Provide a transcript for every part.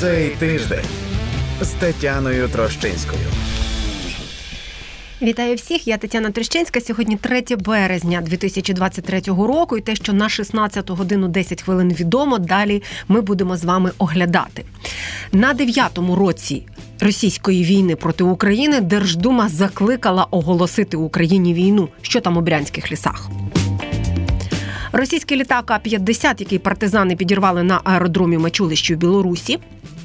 Цей тиждень з Тетяною Трощинською. Вітаю всіх, я Тетяна Трощинська. Сьогодні 3 березня 2023 року і те, що на 16 годину 10 хвилин відомо, далі ми будемо з вами оглядати. На 9-му році російської війни проти України Держдума закликала оголосити Україні війну. Що там у Брянських лісах? Російський літак А-50, який партизани підірвали на аеродромі Мачулищі в Білорусі.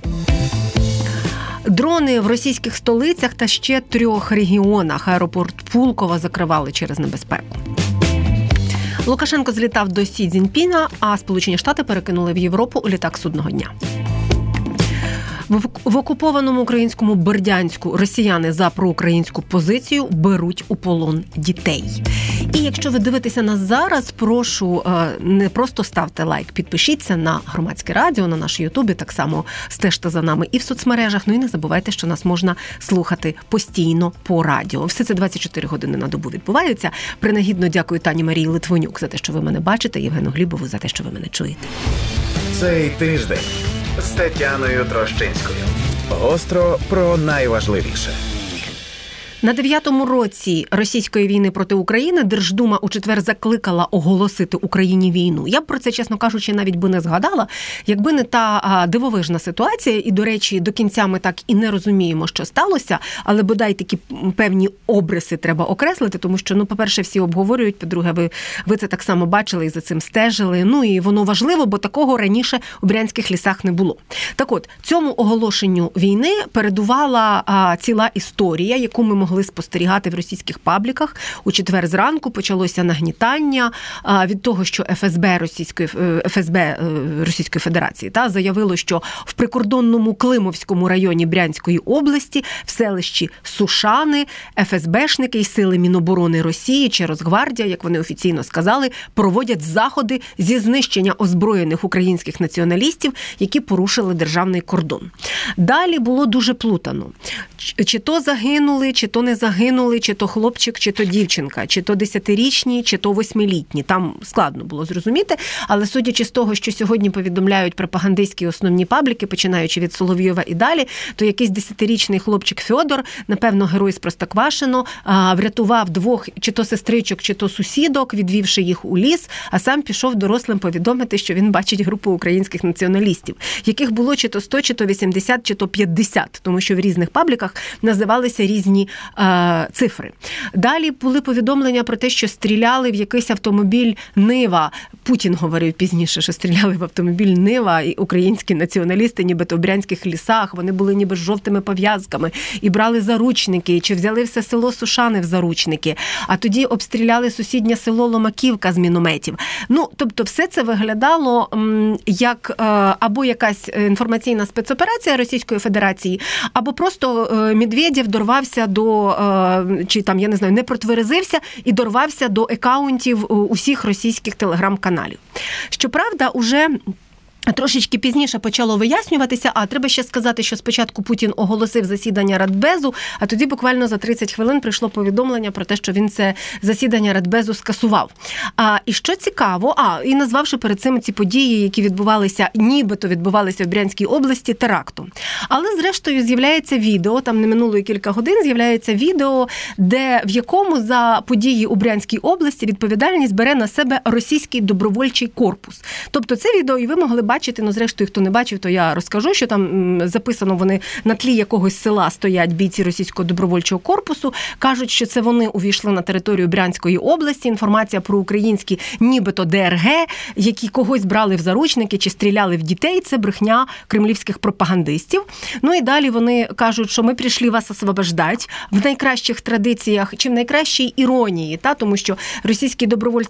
Дрони в російських столицях та ще 3 регіонах. Аеропорт Пулково закривали через небезпеку. Лукашенко злітав до Сі Цзіньпіна, а Сполучені Штати перекинули в Європу літак судного дня. В окупованому українському Бердянську росіяни за проукраїнську позицію беруть у полон дітей. І якщо ви дивитеся нас зараз, прошу, не просто ставте лайк, підпишіться на Громадське радіо, на наш Ютубі, так само стежте за нами і в соцмережах. Ну і не забувайте, що нас можна слухати постійно по радіо. Все це 24 години на добу відбувається. Принагідно дякую Тані Марії Литвинюк за те, що ви мене бачите, Євгену Глібову за те, що ви мене чуєте. Цей тиждень з Тетяною Трощинською. Гостро про найважливіше. На 9-му році російської війни проти України Держдума у четвер закликала оголосити Україні війну. Я б про це, чесно кажучи, навіть би не згадала, якби не та дивовижна ситуація. І, до речі, до кінця ми так і не розуміємо, що сталося, але бодай такі певні обриси треба окреслити, тому що, по-перше, всі обговорюють, по-друге, ви це так само бачили і за цим стежили. Ну і воно важливо, бо такого раніше у Брянських лісах не було. Так от, цьому оголошенню війни передувала ціла історія, яку ми могли спостерігати в російських пабліках. У четвер зранку почалося нагнітання від того, що ФСБ Російської Федерації заявило, що в прикордонному Климовському районі Брянської області в селищі Сушани ФСБшники і сили Міноборони Росії чи Росгвардія, як вони офіційно сказали, проводять заходи зі знищення озброєних українських націоналістів, які порушили державний кордон. Далі було дуже плутано. Чи то загинули, чи то не загинули, чи то хлопчик, чи то дівчинка, чи то 10-річні, чи то 8-літні. Там складно було зрозуміти, але судячи з того, що сьогодні повідомляють пропагандистські основні пабліки, починаючи від Соловйова і далі, то якийсь 10-річний хлопчик Фьодор, напевно, герой з Простоквашино, врятував 2 чи то сестричок, чи то сусідок, відвівши їх у ліс, а сам пішов дорослим повідомити, що він бачить групу українських націоналістів, яких було чи то 100, чи то 80, чи то 50, тому що в різних пабліках називалися різні цифри. Далі були повідомлення про те, що стріляли в якийсь автомобіль Нива. Путін говорив пізніше, що стріляли в автомобіль Нива і українські націоналісти, нібито в Брянських лісах. Вони були ніби з жовтими пов'язками і брали заручники, чи взяли все село Сушани в заручники. А тоді обстріляли сусіднє село Ломаківка з мінометів. Тобто все це виглядало як або якась інформаційна спецоперація Російської Федерації, або просто Медведєв дорвався до, чи там, я не знаю, не протверезився і дорвався до акаунтів усіх російських телеграм-каналів. Щоправда, уже трошечки пізніше почало вияснюватися, а треба ще сказати, що спочатку Путін оголосив засідання Радбезу, а тоді буквально за 30 хвилин прийшло повідомлення про те, що він це засідання Радбезу скасував. І що цікаво, і назвавши перед цим ці події, які нібито відбувалися в Брянській області, терактом. Але зрештою з'являється відео, там не минуло і кілька годин, з'являється відео, в якому за події у Брянській області відповідальність бере на себе російський добровольчий корпус. Тобто це відео і ви могли бачити, зрештою, хто не бачив, то я розкажу, що там записано, вони на тлі якогось села стоять бійці російського добровольчого корпусу, кажуть, що це вони увійшли на територію Брянської області, інформація про українські нібито ДРГ, які когось брали в заручники чи стріляли в дітей, це брехня кремлівських пропагандистів. І далі вони кажуть, що ми прийшли вас освобождати в найкращих традиціях, чи в найкращій іронії, тому що російський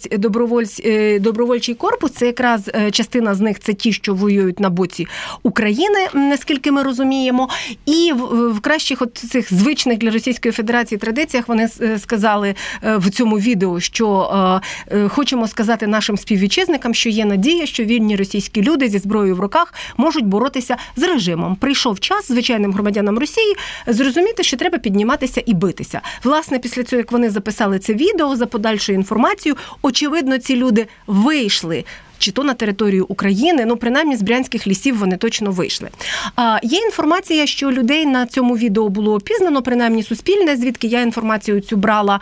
добровольчий корпус, це якраз частина з них, це ті, що воюють на боці України, наскільки ми розуміємо. І в кращих цих звичних для Російської Федерації традиціях вони сказали в цьому відео, що хочемо сказати нашим співвітчизникам, що є надія, що вільні російські люди зі зброєю в руках можуть боротися з режимом. Прийшов час звичайним громадянам Росії зрозуміти, що треба підніматися і битися. Власне, після цього, як вони записали це відео за подальшою інформацією, очевидно, ці люди вийшли чи то на територію України, ну, принаймні з брянських лісів вони точно вийшли. Є інформація, що людей на цьому відео було опізнано, принаймні Суспільне, звідки я інформацію цю брала,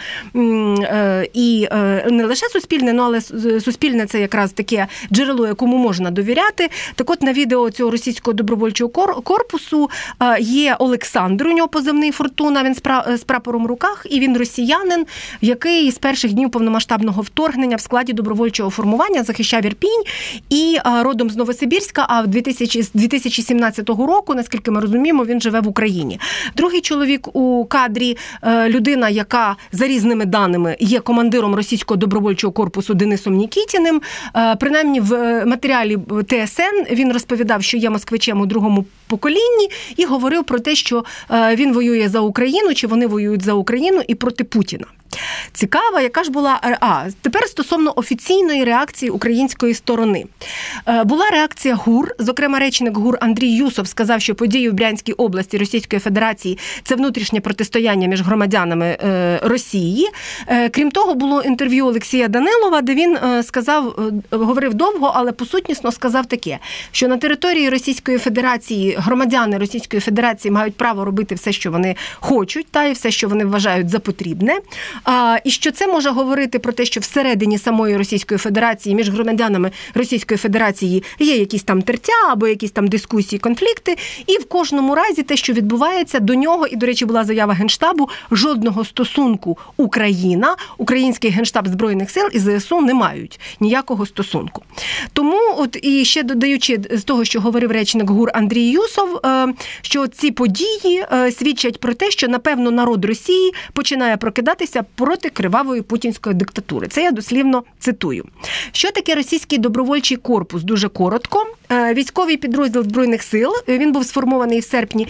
і не лише Суспільне, але Суспільне – це якраз таке джерело, якому можна довіряти. Так от на відео цього російського добровольчого корпусу є Олександр, у нього позивний «Фортуна», він з прапором в руках, і він росіянин, який з перших днів повномасштабного вторгнення в складі добровольчого формування захищав Ірпінь і родом з Новосибірська, а з 2017 року, наскільки ми розуміємо, він живе в Україні. Другий чоловік у кадрі – людина, яка за різними даними є командиром російського добровольчого корпусу Денисом Нікітіним. Принаймні в матеріалі ТСН він розповідав, що є москвичем у другому поколінні і говорив про те, що він воює за Україну, чи вони воюють за Україну і проти Путіна. Цікаво, яка ж була... Тепер стосовно офіційної реакції української сторони. Була реакція ГУР, зокрема речник ГУР Андрій Юсов сказав, що події в Брянській області Російської Федерації – це внутрішнє протистояння між громадянами Росії. Крім того, було інтерв'ю Олексія Данилова, де він говорив довго, але посутнісно сказав таке, що на території Російської Федерації громадяни Російської Федерації мають право робити все, що вони хочуть, і все, що вони вважають за потрібне. І що це може говорити про те, що всередині самої Російської Федерації, між громадянами Російської Федерації є якісь там тертя або якісь там дискусії, конфлікти, і в кожному разі те, що відбувається, до нього, і, до речі, була заява Генштабу, жодного стосунку Україна, Український Генштаб Збройних сил і ЗСУ не мають ніякого стосунку. Тому, і ще додаючи з того, що говорив речник ГУР Андрій Юсов, що ці події свідчать про те, що, напевно, народ Росії починає прокидатися проти кривавої путінської диктатури. Це я дослівно цитую. Що таке російський добровольчий корпус? Дуже коротко. Військовий підрозділ Збройних сил, він був сформований в серпні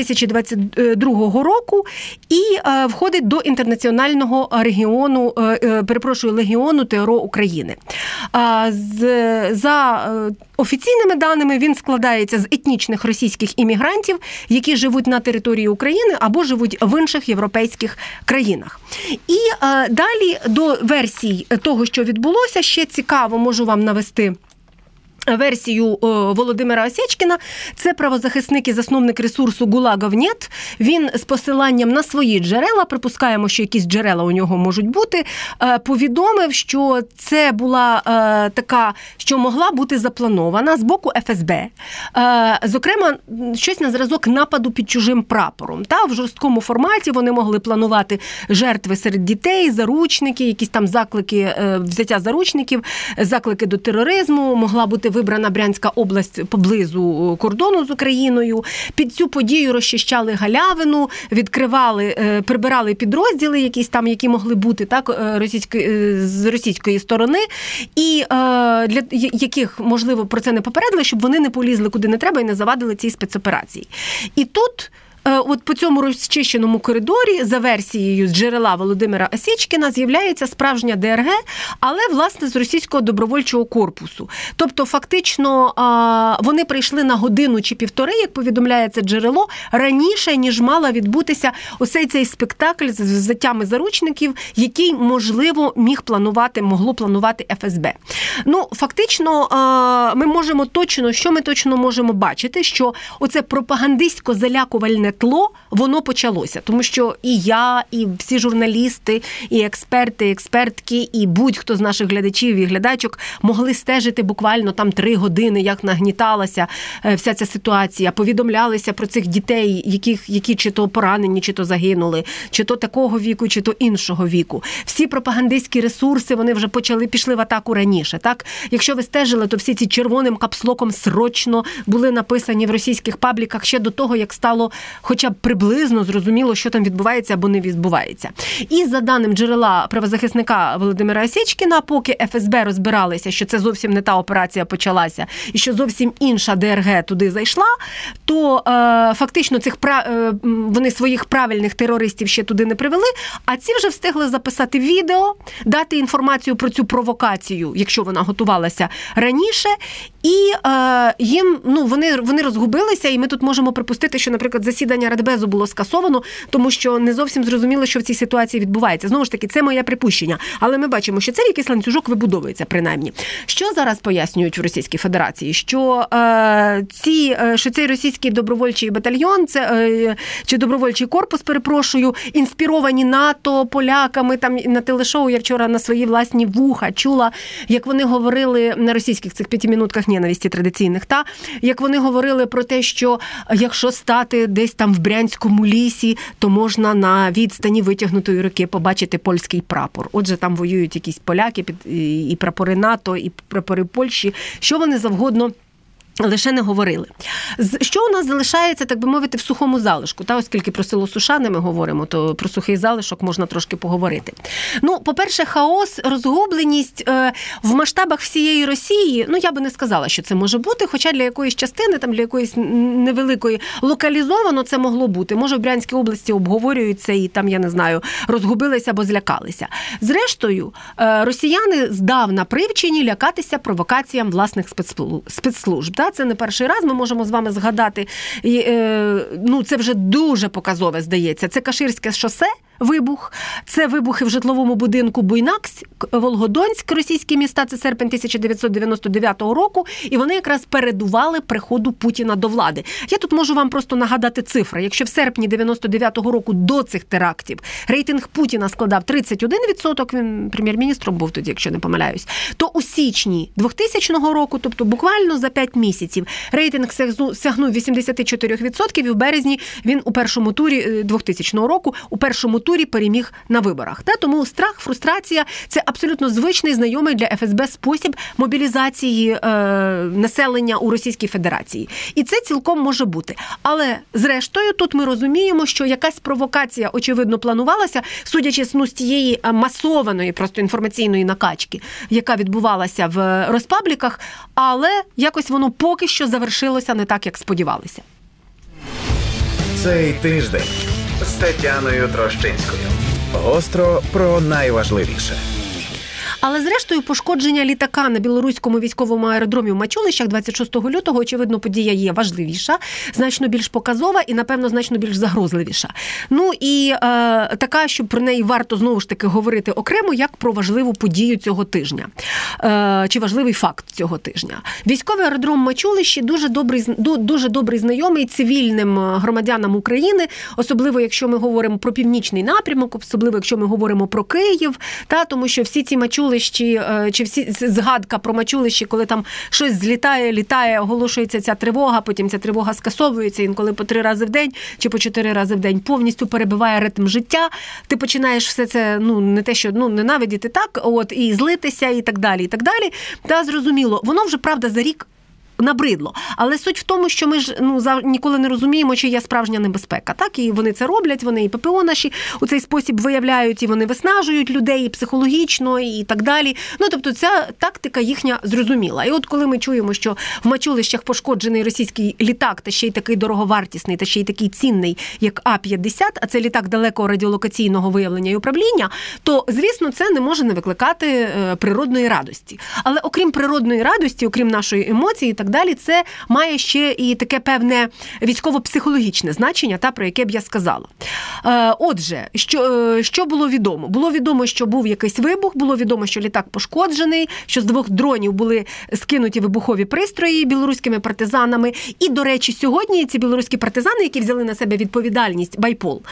2022 року і входить до інтернаціонального легіону ТРО України. За офіційними даними, він складається з етнічних російських іммігрантів, які живуть на території України або живуть в інших європейських країнах. І далі до версій того, що відбулося, ще цікаво, можу вам навести версію Володимира Осєчкіна. Це правозахисник і засновник ресурсу «ГУЛАГовнет». Він з посиланням на свої джерела, припускаємо, що якісь джерела у нього можуть бути, повідомив, що це була така, що могла бути запланована з боку ФСБ. Зокрема, щось на зразок нападу під чужим прапором. В жорсткому форматі вони могли планувати жертви серед дітей, заручники, якісь там заклики, взяття заручників, заклики до тероризму, могла бути вибрана Брянська область поблизу кордону з Україною. Під цю подію розчищали галявину, прибирали підрозділи якісь там, які могли бути з російської сторони, і для яких, можливо, про це не попередили, щоб вони не полізли куди не треба і не завадили цій спецоперації. І тут от по цьому розчищеному коридорі, за версією з джерела Володимира Осєчкіна, з'являється справжня ДРГ, але, власне, з російського добровольчого корпусу. Тобто, фактично, вони прийшли на годину чи півтори, як повідомляє це джерело, раніше, ніж мала відбутися цей спектакль з взяттями заручників, який, можливо, могло планувати ФСБ. Фактично, що ми точно можемо бачити, що оце пропагандистсько-залякувальне тло, воно почалося. Тому що і я, і всі журналісти, і експерти, експертки, і будь-хто з наших глядачів і глядачок могли стежити буквально 3 години, як нагніталася вся ця ситуація. Повідомлялися про цих дітей, які чи то поранені, чи то загинули, чи то такого віку, чи то іншого віку. Всі пропагандистські ресурси, вони вже пішли в атаку раніше. Так? Якщо ви стежили, то всі ці червоним капслоком срочно були написані в російських пабліках ще до того, як стало хоча б приблизно зрозуміло, що там відбувається або не відбувається. І за даним джерела правозахисника Володимира Осєчкіна, поки ФСБ розбиралися, що це зовсім не та операція почалася, і що зовсім інша ДРГ туди зайшла, то фактично вони своїх правильних терористів ще туди не привели, а ці вже встигли записати відео, дати інформацію про цю провокацію, якщо вона готувалася раніше, і вони розгубилися, і ми тут можемо припустити, що, наприклад, засідання засідання Радбезу було скасовано, тому що не зовсім зрозуміло, що в цій ситуації відбувається. Знову ж таки, це моє припущення. Але ми бачимо, що це якийсь ланцюжок вибудовується, принаймні. Що зараз пояснюють в Російській Федерації? Що цей російський добровольчий батальйон, чи добровольчий корпус, перепрошую, інспіровані НАТО, поляками, там на телешоу я вчора на свої власні вуха чула, як вони говорили на російських цих 5 минутках ненависті традиційних, як вони говорили про те, що якщо стати десь там в Брянському лісі, то можна на відстані витягнутої руки побачити польський прапор. Отже, там воюють якісь поляки, і прапори НАТО, і прапори Польщі, що вони завгодно лише не говорили. Що у нас залишається, так би мовити, в сухому залишку? Оскільки про село Сушани ми говоримо, то про сухий залишок можна трошки поговорити. По-перше, хаос, розгубленість в масштабах всієї Росії, я би не сказала, що це може бути, хоча для якоїсь частини, для якоїсь невеликої локалізовано це могло бути. Може, в Брянській області обговорюються і там, я не знаю, розгубилися або злякалися. Зрештою, росіяни здавна привчені лякатися провокаціям власних спецслужб. Це не перший раз, ми можемо з вами згадати, це вже дуже показове, здається. Це Каширське шосе, вибух, це вибухи в житловому будинку Буйнакськ, Волгодонськ, російські міста, це серпень 1999 року, і вони якраз передували приходу Путіна до влади. Я тут можу вам просто нагадати цифри. Якщо в серпні 99-го року до цих терактів рейтинг Путіна складав 31%, він прем'єр-міністром був тоді, якщо не помиляюсь, то у січні 2000 року, тобто буквально за 5 місяців, рейтинг сягнув 84%, і в березні він у першому турі 2000 року, у першому турі переміг на виборах. Тому страх, фрустрація – це абсолютно звичний, знайомий для ФСБ спосіб мобілізації населення у Російській Федерації. І це цілком може бути. Але, зрештою, тут ми розуміємо, що якась провокація, очевидно, планувалася, судячи з тієї масованої просто інформаційної накачки, яка відбувалася в розпабліках, але якось воно поки що завершилося не так, як сподівалися. Цей тиждень з Тетяною Трощинською. Гостро про найважливіше. Але, зрештою, пошкодження літака на білоруському військовому аеродромі в Мачулищах 26 лютого, очевидно, подія є важливіша, значно більш показова і, напевно, значно більш загрозливіша. І така, що про неї варто, знову ж таки, говорити окремо, як про важливу подію цього тижня. Чи важливий факт цього тижня. Військовий аеродром Мачулищі дуже добрий знайомий цивільним громадянам України, особливо, якщо ми говоримо про північний напрямок, особливо, якщо ми говоримо про Київ, тому що всі ці Мачулищі, чи всі згадка про Мачулищі, коли там щось злітає, літає, оголошується ця тривога, потім ця тривога скасовується інколи по 3 рази в день, чи по 4 рази в день, повністю перебиває ритм життя, ти починаєш все це, не те, що ненавидіти і злитися, і так далі, і так далі. Зрозуміло, воно вже, правда, за рік набридло. Але суть в тому, що ми ж ніколи не розуміємо, чи є справжня небезпека. І вони це роблять, вони і ППО наші у цей спосіб виявляють, і вони виснажують людей і психологічно, і так далі. Тобто ця тактика їхня зрозуміла. І от коли ми чуємо, що в Мачулищах пошкоджений російський літак, та ще й такий дороговартісний, та ще й такий цінний, як А-50, а це літак далекого радіолокаційного виявлення і управління, то, звісно, це не може не викликати природної радості. Але окрім природної радості, окрім нашої емоції і так далі, це має ще і таке певне військово-психологічне значення, про яке б я сказала. Отже, що було відомо? Було відомо, що був якийсь вибух, було відомо, що літак пошкоджений, що з 2 дронів були скинуті вибухові пристрої білоруськими партизанами. І, до речі, сьогодні ці білоруські партизани, які взяли на себе відповідальність, Байпол,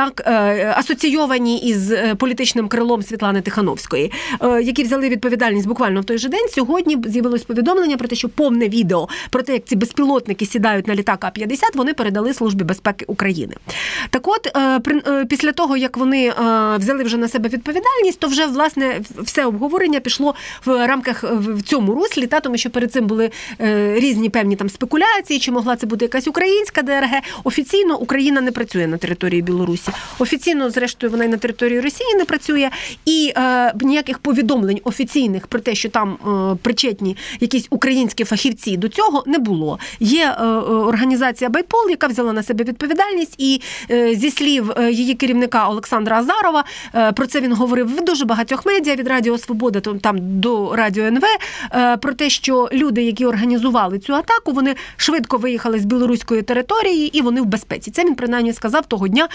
асоційовані із політичним крилом Світлани Тихановської, які взяли відповідальність буквально в той же день, сьогодні з'явилось повідомлення про те, що повне відео про те, як ці безпілотники сідають на літак А-50, вони передали Службі безпеки України. Так от, після того, як вони взяли вже на себе відповідальність, то вже, власне, все обговорення пішло в рамках в цьому руслі, тому що перед цим були різні певні спекуляції, чи могла це бути якась українська ДРГ. Офіційно Україна не працює на території Білорусі. Офіційно, зрештою, вона й на території Росії не працює. І ніяких повідомлень офіційних про те, що там причетні якісь українські фахівці до цього не було. Є організація «Байпол», яка взяла на себе відповідальність, і зі слів її керівника Олександра Азарова, про це він говорив в дуже багатьох медіа, від Радіо Свобода там до Радіо НВ, про те, що люди, які організували цю атаку, вони швидко виїхали з білоруської території і вони в безпеці. Це він принаймні сказав того дня,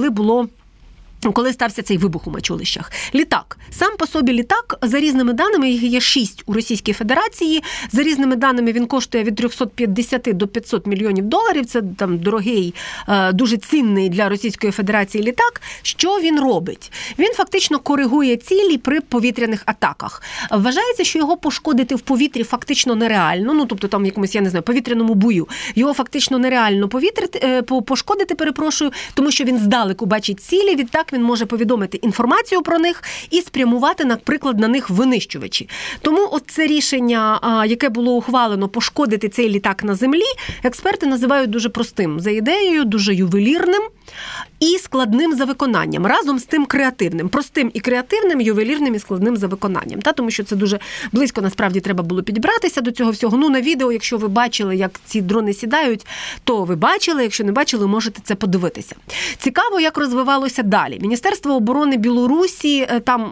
коли стався цей вибух у Мачулищах. Літак. Сам по собі літак, за різними даними, їх є 6 у Російській Федерації. За різними даними, він коштує від 350 до 500 мільйонів доларів. Це там дорогий, дуже цінний для Російської Федерації літак. Що він робить? Він фактично коригує цілі при повітряних атаках. Вважається, що його пошкодити в повітрі фактично нереально. Ну, тобто там в якомусь, я не знаю, повітряному бою. Його фактично нереально пошкодити, тому що він здалеку бачить цілі, відтак він може повідомити інформацію про них і спрямувати, наприклад, на них винищувачі. Тому от це рішення, яке було ухвалено пошкодити цей літак на землі, експерти називають дуже простим за ідеєю, дуже ювелірним і складним за виконанням, разом з тим креативним. Простим і креативним, ювелірним і складним за виконанням. Тому що це дуже близько, насправді, треба було підібратися до цього всього. Ну, на відео, якщо ви бачили, як ці дрони сідають, то ви бачили, якщо не бачили, можете це подивитися. Цікаво, як розвивалося далі. Міністерство оборони Білорусі,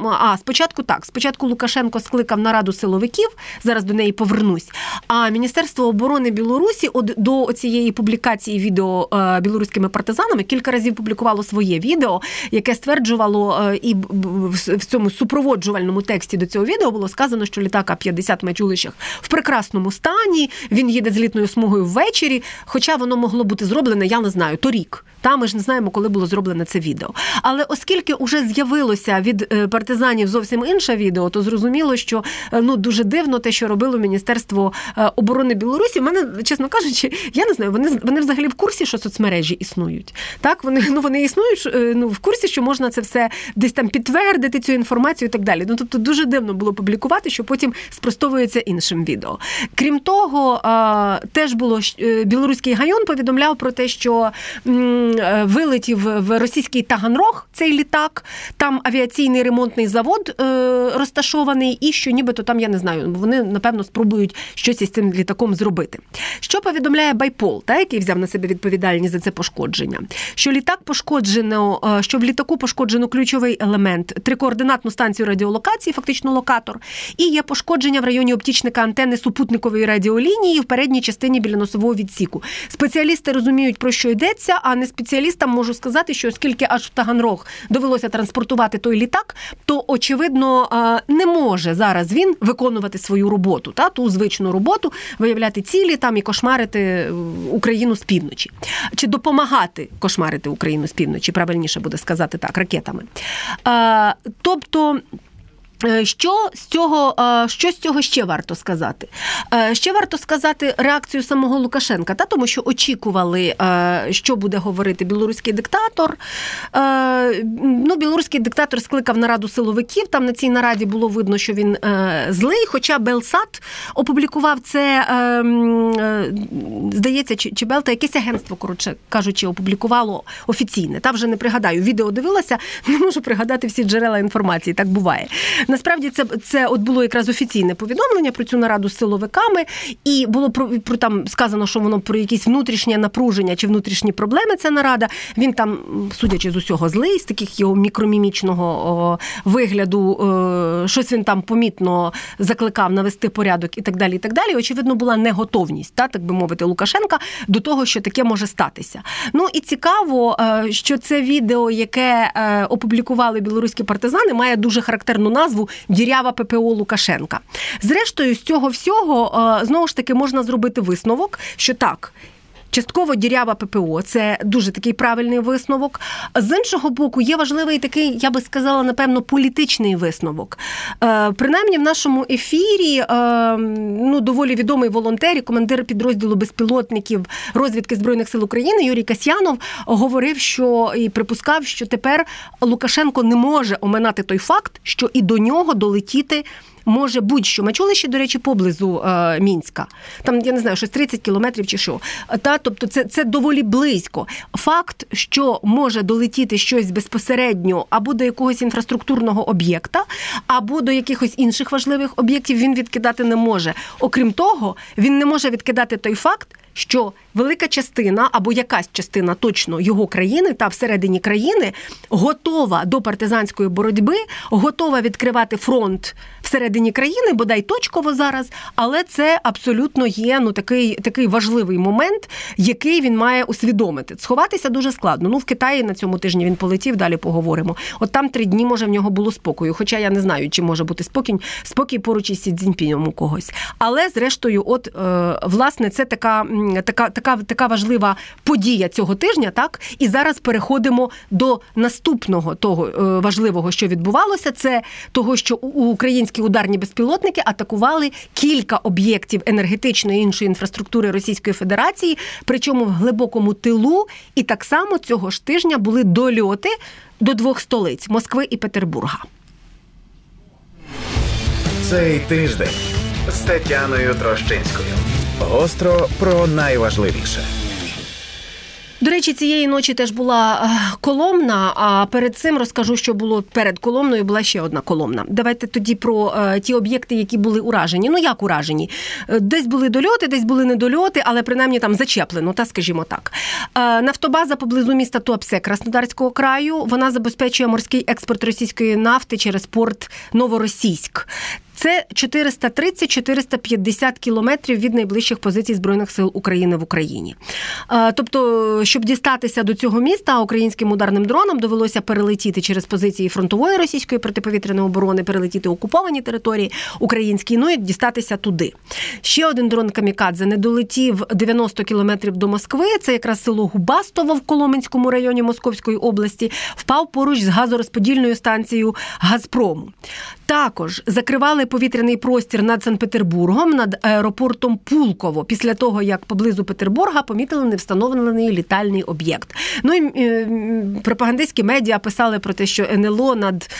спочатку Лукашенко скликав нараду силовиків, зараз до неї повернусь, а Міністерство оборони Білорусі до цієї публікації відео білоруськими партизанами кілька разів публікувало своє відео, яке стверджувало, і в цьому супроводжувальному тексті до цього відео було сказано, що літак А-50 в Мачулищах в прекрасному стані, він їде злітною смугою ввечері, хоча воно могло бути зроблене, я не знаю, торік. Ми ж не знаємо, коли було зроблене це відео. Але оскільки вже з'явилося від партизанів зовсім інше відео, то зрозуміло, що дуже дивно те, що робило Міністерство оборони Білорусі. У мене, чесно кажучи, я не знаю, вони взагалі в курсі, що соцмережі існують. Так, вони існують в курсі, що можна це все десь там підтвердити, цю інформацію і так далі. Тобто дуже дивно було публікувати, що потім спростовується іншим відео. Крім того, теж було білоруський Гайон повідомляв про те, що вилетів в російський Таганрог цей літак, там авіаційний ремонтний завод розташований, і що нібито там, я не знаю, вони, напевно, спробують щось із цим літаком зробити. Що повідомляє Байпол, який взяв на себе відповідальність за це пошкодження? Що в літаку пошкоджено ключовий елемент, трикоординатну станцію радіолокації, фактично локатор, і є пошкодження в районі оптічника антени супутникової радіолінії в передній частині біля носового відсіку. Спеціалісти розуміють, про що йдеться, а не спеціалістам можу сказати, що оскільки аж в Таганрог довелося транспортувати той літак, то, очевидно, не може зараз він виконувати свою роботу, ту звичну роботу, виявляти цілі там і кошмарити Україну з півночі. Чи допомагати кошмарити Україну з півночі, правильніше буде сказати так, ракетами. Тобто, що з цього ще варто сказати? Ще варто сказати реакцію самого Лукашенка, тому що очікували, що буде говорити білоруський диктатор. Білоруський диктатор скликав нараду силовиків, там на цій нараді було видно, що він злий, хоча Белсат опублікував це, здається, чи Белта, якесь агентство, коротше кажучи, опублікувало офіційне. Вже не пригадаю, відео дивилася, не можу пригадати всі джерела інформації, так буває. Насправді це було якраз офіційне повідомлення про цю нараду з силовиками, і було про там сказано, що воно про якісь внутрішнє напруження чи внутрішні проблеми ця нарада. Він там, судячи з усього, злий, з таких його мікромімічного вигляду, щось він там помітно закликав навести порядок і так далі, і так далі. Очевидно, була неготовність, так би мовити, Лукашенка до того, що таке може статися. І цікаво, що це відео, яке опублікували білоруські партизани, має дуже характерну назву «Дірява ППО Лукашенка». Зрештою, з цього всього, знову ж таки, можна зробити висновок, що так, частково дірява ППО – це дуже такий правильний висновок. З іншого боку, є важливий такий, я би сказала, напевно, політичний висновок. Принаймні, в нашому ефірі доволі відомий волонтер і командир підрозділу безпілотників розвідки Збройних сил України Юрій Касьянов говорив, що і припускав, що тепер Лукашенко не може оминати той факт, що і до нього долетіти може будь-що. Ми чули ще, до речі, поблизу Мінська. Там, я не знаю, щось 30 кілометрів чи що. Тобто це доволі близько. Факт, що може долетіти щось безпосередньо або до якогось інфраструктурного об'єкта, або до якихось інших важливих об'єктів, він відкидати не може. Окрім того, він не може відкидати той факт, що велика частина, або якась частина точно його країни, та всередині країни, готова до партизанської боротьби, готова відкривати фронт всередині країни, бодай точково зараз, але це абсолютно є такий важливий момент, який він має усвідомити. Сховатися дуже складно. В Китаї на цьому тижні він полетів, далі поговоримо. От там 3 дні, може, в нього було спокою, хоча я не знаю, чи може бути спокій поруч із Сі Цзіньпінем у когось. Але, зрештою, власне, це така важлива подія цього тижня, так? І зараз переходимо до наступного того важливого, що відбувалося, це того, що українські ударні безпілотники атакували кілька об'єктів енергетичної і іншої інфраструктури Російської Федерації, причому в глибокому тилу, і так само цього ж тижня були дольоти до 2 столиць – Москви і Петербурга. Цей тиждень з Тетяною Трощинською. Гостро про найважливіше. До речі, цієї ночі теж була Коломна, а перед цим розкажу, що було перед Коломною, була ще одна Коломна. Давайте тоді про ті об'єкти, які були уражені. Як уражені? Десь були дольоти, десь були недольоти, але принаймні там зачеплено, скажімо так. Нафтобаза поблизу міста Туапсе Краснодарського краю, вона забезпечує морський експорт російської нафти через порт Новоросійськ. Це 430-450 кілометрів від найближчих позицій Збройних сил України в Україні. Тобто, щоб дістатися до цього міста, українським ударним дронам довелося перелетіти через позиції фронтової російської протиповітряної оборони, перелетіти окуповані території українські, і дістатися туди. Ще один дрон «Камікадзе» не долетів 90 кілометрів до Москви, це якраз село Губастово в Коломенському районі Московської області, впав поруч з газорозподільною станцією «Газпрому». Також закривали повітряний простір над Санкт-Петербургом, над аеропортом Пулково, після того, як поблизу Петербурга помітили невстановлений літальний об'єкт. І пропагандистські медіа писали про те, що НЛО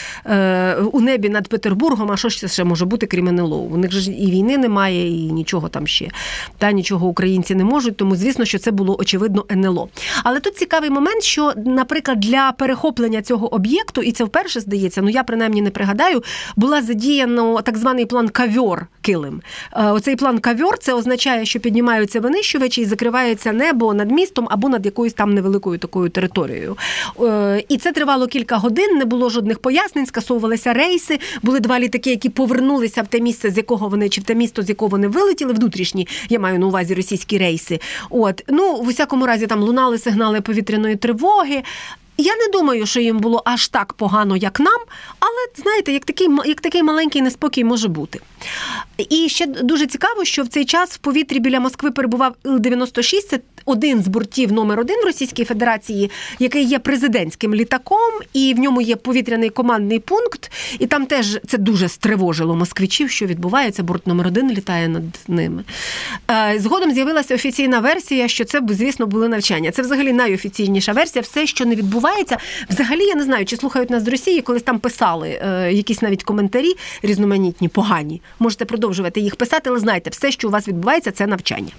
у небі над Петербургом, а що ж це ще може бути, крім НЛО? У них ж і війни немає, і нічого там ще. Нічого українці не можуть, тому, звісно, що це було, очевидно, НЛО. Але тут цікавий момент, що, наприклад, для перехоплення цього об'єкту, і це вперше здається, я принаймні не пригадаю, була задіяно так званий план «Кавьор-килим». Оцей план «Кавьор» – це означає, що піднімаються винищувачі і закривається небо над містом або над якоюсь там невеликою такою територією. І це тривало кілька годин, не було жодних пояснень, скасовувалися рейси, були 2 літаки, які повернулися в те місце, з якого вони, чи в те місто, з якого вони вилетіли, внутрішні, я маю на увазі російські рейси. В усякому разі там лунали сигнали повітряної тривоги. Я не думаю, що їм було аж так погано, як нам, але, знаєте, як такий маленький неспокій може бути. І ще дуже цікаво, що в цей час в повітрі біля Москви перебував Іл-96, це один з бортів номер 1 в Російській Федерації, який є президентським літаком, і в ньому є повітряний командний пункт, і там теж це дуже стривожило москвичів, що відбувається, борт номер 1 літає над ними. Згодом з'явилася офіційна версія, що це, звісно, були навчання. Це взагалі найофіційніша версія, все, що не відбувається. Взагалі, я не знаю, чи слухають нас з Росії, колись там писали якісь навіть коментарі різноманітні, погані. Можете продовжувати їх писати, але знайте, все, що у вас відбувається, це навчання.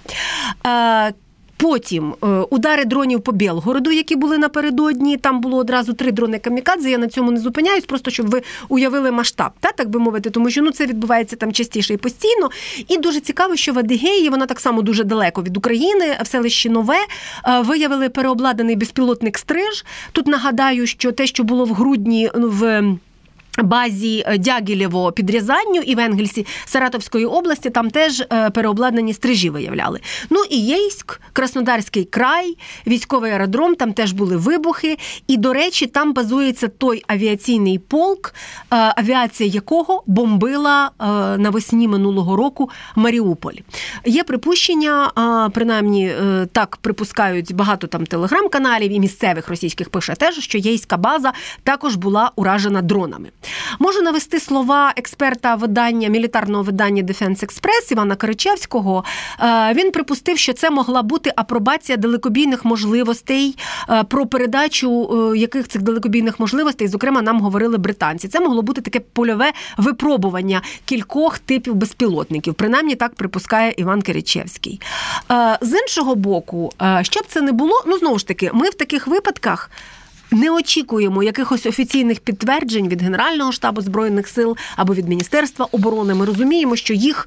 Потім удари дронів по Білгороду, які були напередодні, там було одразу 3 дрони «Камікадзе», я на цьому не зупиняюсь, просто щоб ви уявили масштаб, так би мовити, тому що це відбувається там частіше і постійно. І дуже цікаво, що в Адигеї, вона так само дуже далеко від України, в селищі Нове, виявили переобладнаний безпілотник «Стриж». Тут нагадаю, що те, що було в грудні в базі Дягілєво під Рязанню і в Енгельсі Саратовської області, там теж переобладнані «Стрижі» виявляли. І Єйськ, Краснодарський край, військовий аеродром, там теж були вибухи. І, до речі, там базується той авіаційний полк, авіація якого бомбила навесні минулого року Маріуполь. Є припущення, принаймні так припускають багато там телеграм-каналів і місцевих російських пише теж, що Єйська база також була уражена дронами. Можу навести слова експерта мілітарного видання Defense Express Івана Каричевського. Він припустив, що це могла бути апробація далекобійних можливостей, про передачу яких цих далекобійних можливостей, зокрема, нам говорили британці. Це могло бути таке польове випробування кількох типів безпілотників. Принаймні, так припускає Іван Каричевський. З іншого боку, що б це не було, знову ж таки, ми в таких випадках не очікуємо якихось офіційних підтверджень від Генерального штабу Збройних сил або від Міністерства оборони. Ми розуміємо, що їх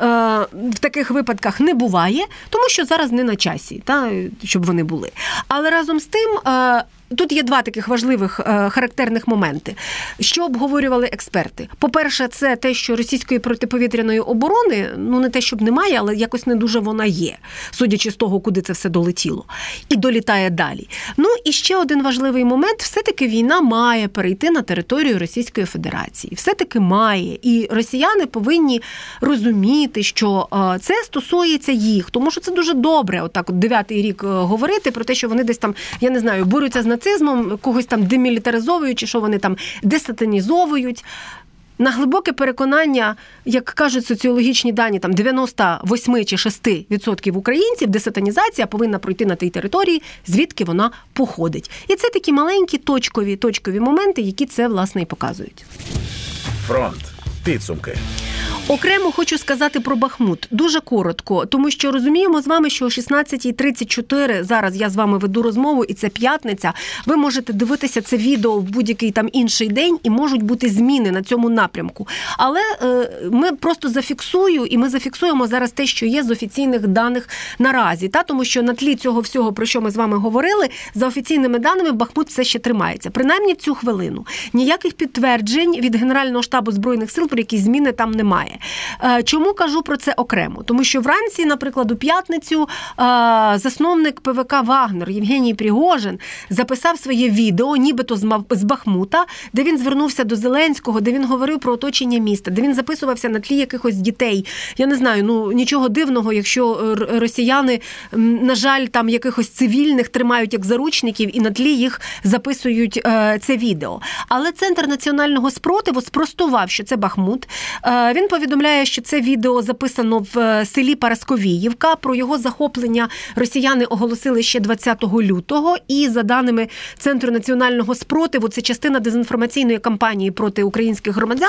в таких випадках не буває, тому що зараз не на часі, щоб вони були. Але разом з тим, тут є два таких важливих характерних моменти, що обговорювали експерти. По-перше, це те, що російської протиповітряної оборони, не те, щоб немає, але якось не дуже вона є, судячи з того, куди це все долетіло. І долітає далі. І ще один важливий момент, все-таки війна має перейти на територію Російської Федерації. Все-таки має. І росіяни повинні розуміти, що це стосується їх. Тому що це дуже добре, отак 9-й рік говорити про те, що вони десь там, я не знаю, борються з нацизмом, когось там демілітаризовують, чи що вони там десатанізовують. На глибоке переконання, як кажуть соціологічні дані, там 98 чи 6% українців десатанізація повинна пройти на тій території, звідки вона походить. І це такі маленькі точкові моменти, які це, власне, і показують. Фронт. Підсумки. Окремо хочу сказати про Бахмут. Дуже коротко, тому що розуміємо з вами, що о 16:34 зараз я з вами веду розмову, і це п'ятниця. Ви можете дивитися це відео в будь-який там інший день, і можуть бути зміни на цьому напрямку. Але ми просто зафіксуємо зараз те, що є з офіційних даних наразі. Тому що на тлі цього всього, про що ми з вами говорили, за офіційними даними Бахмут все ще тримається. Принаймні в цю хвилину. Ніяких підтверджень від Генерального штабу Збройних сил про якісь зміни там немає. Чому кажу про це окремо? Тому що вранці, наприклад, у п'ятницю засновник ПВК «Вагнер» Євгеній Пригожин записав своє відео, нібито з Бахмута, де він звернувся до Зеленського, де він говорив про оточення міста, де він записувався на тлі якихось дітей. Я не знаю, нічого дивного, якщо росіяни, на жаль, там якихось цивільних тримають як заручників і на тлі їх записують це відео. Але Центр національного спротиву спростував, що це Бахмут. Він повідомляє, що це відео записано в селі Парасковіївка. Про його захоплення росіяни оголосили ще 20 лютого. І за даними Центру національного спротиву, це частина дезінформаційної кампанії проти українських громадян,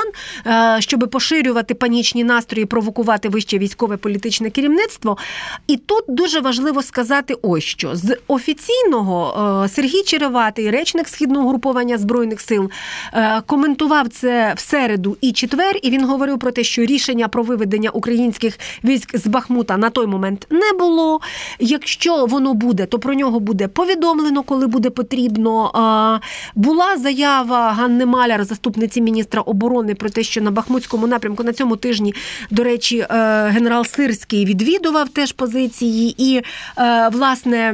щоб поширювати панічні настрої, провокувати вище військове політичне керівництво. І тут дуже важливо сказати ось що. З офіційного Сергій Череватий, речник Східного угруповання Збройних сил, коментував це в середу і четвер, і він говорив про те, що рішення про виведення українських військ з Бахмута на той момент не було. Якщо воно буде, то про нього буде повідомлено, коли буде потрібно. Була заява Ганни Маляр, заступниці міністра оборони, про те, що на Бахмутському напрямку на цьому тижні, до речі, генерал Сирський відвідував теж позиції. І, власне,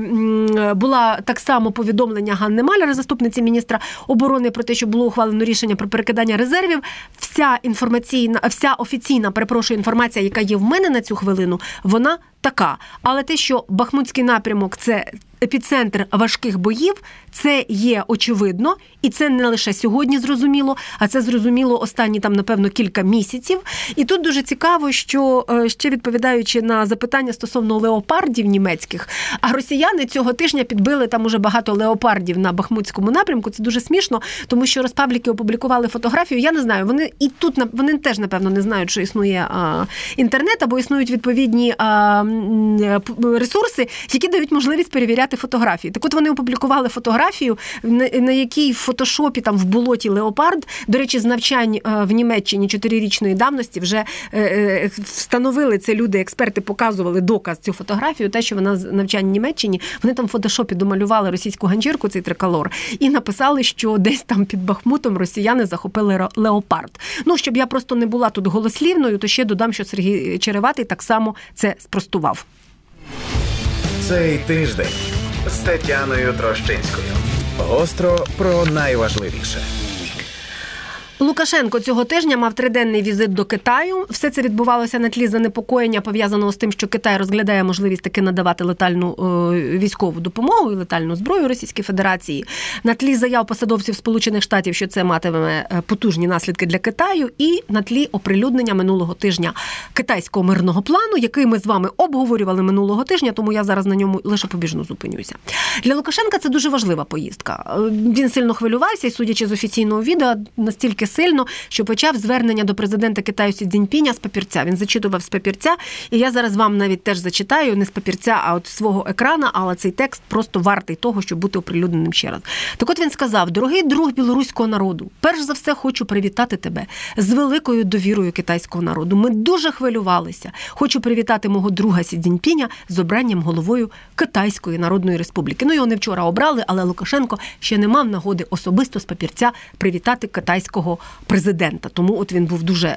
була так само повідомлення Ганни Маляр, заступниці міністра оборони, про те, що було ухвалено рішення про перекидання резервів. Вся офіційна, інформація, яка є в мене на цю хвилину, вона така. Але те, що Бахмутський напрямок – це епіцентр важких боїв, це є очевидно. І це не лише сьогодні зрозуміло, а це зрозуміло останні, напевно, кілька місяців. І тут дуже цікаво, що, ще відповідаючи на запитання стосовно леопардів німецьких, а росіяни цього тижня підбили там уже багато леопардів на Бахмутському напрямку. Це дуже смішно, тому що Роспабліки опублікували фотографію. Я не знаю, вони теж, напевно, не знають, що існує інтернет, або існують відповідні ресурси, які дають можливість перевіряти фотографії. Так от вони опублікували фотографію, на якій в фотошопі там в болоті леопард, до речі, з навчань в Німеччині 4-річної давності вже встановили це люди, експерти показували доказ цю фотографію, те, що вона з навчань в Німеччині, вони там в фотошопі домалювали російську ганчірку, цей триколор, і написали, що десь там під Бахмутом росіяни захопили леопард. Щоб я просто не була тут голослівною, то ще додам, що Сергій Череватий так само це спростував. Цей тиждень з Тетяною Трощинською. Гостро про найважливіше. Лукашенко цього тижня мав 3-денний візит до Китаю. Все це відбувалося на тлі занепокоєння, пов'язаного з тим, що Китай розглядає можливість таки надавати летальну військову допомогу і летальну зброю Російській Федерації. На тлі заяв посадовців Сполучених Штатів, що це матиме потужні наслідки для Китаю, і на тлі оприлюднення минулого тижня китайського мирного плану, який ми з вами обговорювали минулого тижня, тому я зараз на ньому лише побіжно зупинюся. Для Лукашенка це дуже важлива поїздка. Він сильно хвилювався і, судячи з офіційного відео, настільки сильно, що почав звернення до президента Китаю Сі Цзіньпіня з папірця. Він зачитував з папірця, і я зараз вам навіть теж зачитаю, не з папірця, а от свого екрана, але цей текст просто вартий того, щоб бути оприлюдненим ще раз. Так от він сказав: «Дорогий друг білоруського народу, перш за все хочу привітати тебе з великою довірою китайського народу. Ми дуже хвилювалися. Хочу привітати мого друга Сі Цзіньпіня з обранням головою Китайської Народної Республіки». Ну, його не вчора обрали, але Лукашенко ще не мав нагоди особисто з папірця привітати китайського президента. Тому от він був дуже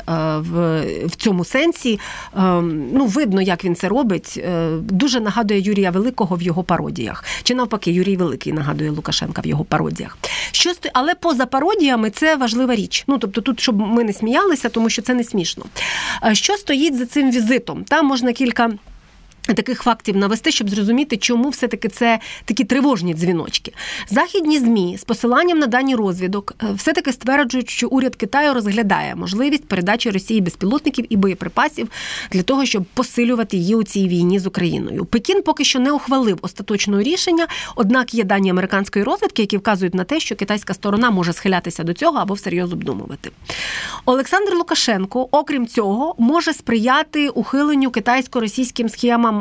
в цьому сенсі, видно, як він це робить, дуже нагадує Юрія Великого в його пародіях. Чи навпаки, Юрій Великий нагадує Лукашенка в його пародіях. Але поза пародіями це важлива річ. Тобто тут, щоб ми не сміялися, тому що це не смішно. Що стоїть за цим візитом? Там можна кілька таких фактів навести, щоб зрозуміти, чому все-таки це такі тривожні дзвіночки. Західні ЗМІ з посиланням на дані розвідок все-таки стверджують, що уряд Китаю розглядає можливість передачі Росії безпілотників і боєприпасів для того, щоб посилювати її у цій війні з Україною. Пекін поки що не ухвалив остаточного рішення, однак є дані американської розвідки, які вказують на те, що китайська сторона може схилятися до цього або всерйоз обдумувати. Олександр Лукашенко, окрім цього, може сприяти ухиленню китайсько-російським схемам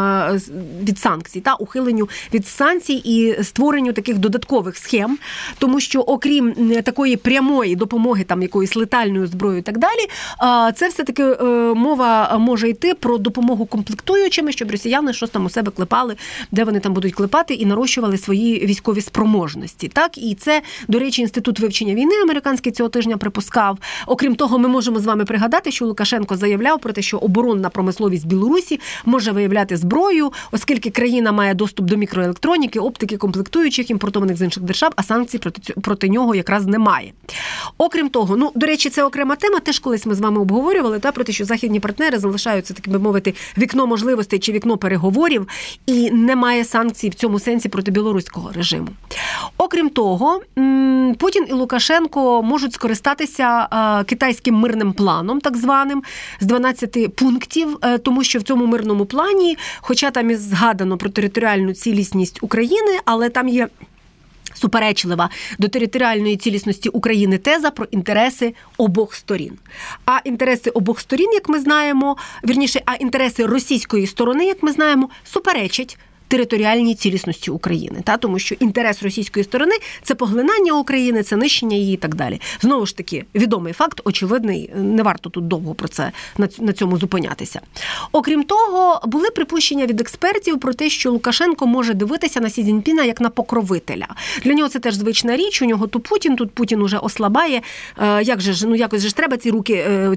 від санкцій, ухиленню від санкцій і створенню таких додаткових схем, тому що окрім такої прямої допомоги, там якоюсь летальною зброєю і так далі, це все-таки мова може йти про допомогу комплектуючими, щоб росіяни щось там у себе клепали, де вони там будуть клепати, і нарощували свої військові спроможності. Так? І це, до речі, Інститут вивчення війни американський цього тижня припускав. Окрім того, ми можемо з вами пригадати, що Лукашенко заявляв про те, що оборонна промисловість Білорусі може виявляти зброю, оскільки країна має доступ до мікроелектроніки, оптики, комплектуючих, імпортованих з інших держав, а санкцій проти нього якраз немає. Окрім того, до речі, це окрема тема, теж колись ми з вами обговорювали, про те, що західні партнери залишаються, так би мовити, вікно можливостей чи вікно переговорів, і немає санкцій в цьому сенсі проти білоруського режиму. Окрім того, Путін і Лукашенко можуть скористатися китайським мирним планом, так званим, з 12 пунктів, тому що в цьому мирному плані, хоча там і згадано про територіальну цілісність України, але там є суперечлива до територіальної цілісності України теза про інтереси обох сторін. А інтереси обох сторін, як ми знаємо, інтереси російської сторони, як ми знаємо, суперечать територіальній цілісності України. Тому що інтерес російської сторони – це поглинання України, це нищення її і так далі. Знову ж таки, відомий факт, очевидний, не варто тут довго про це, на цьому зупинятися. Окрім того, були припущення від експертів про те, що Лукашенко може дивитися на Сі Цзіньпіна як на покровителя. Для нього це теж звична річ, у нього тут Путін уже ослабає. Якось же ж треба ці руки,